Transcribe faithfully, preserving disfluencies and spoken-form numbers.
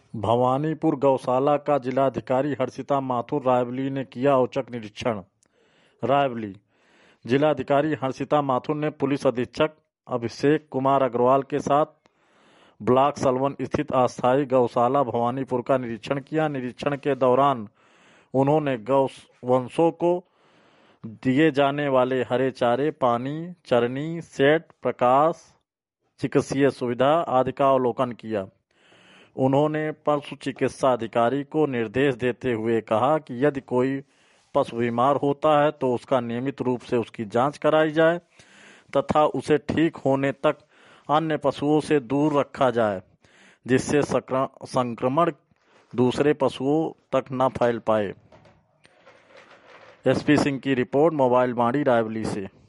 भवानीपुर गौशाला का जिलाधिकारी हर्षिता माथुर रायबली ने किया औचक निरीक्षण। रायबली जिलाधिकारी हर्षिता माथुर ने पुलिस अधीक्षक अभिषेक कुमार अग्रवाल के साथ ब्लॉक सलवन स्थित अस्थायी गौशाला भवानीपुर का निरीक्षण किया। निरीक्षण के दौरान उन्होंने गौवंशों को दिए जाने वाले हरे चारे, पानी, चरनी, शेड, प्रकाश, चिकित्सीय सुविधा आदि का अवलोकन किया। उन्होंने पशु चिकित्सा अधिकारी को निर्देश देते हुए कहा कि यदि कोई पशु बीमार होता है तो उसका नियमित रूप से उसकी जांच कराई जाए तथा उसे ठीक होने तक अन्य पशुओं से दूर रखा जाए, जिससे संक्रमण दूसरे पशुओं तक न फैल पाए। एसपी सिंह की रिपोर्ट, मोबाइल बाड़ी, रायबली से।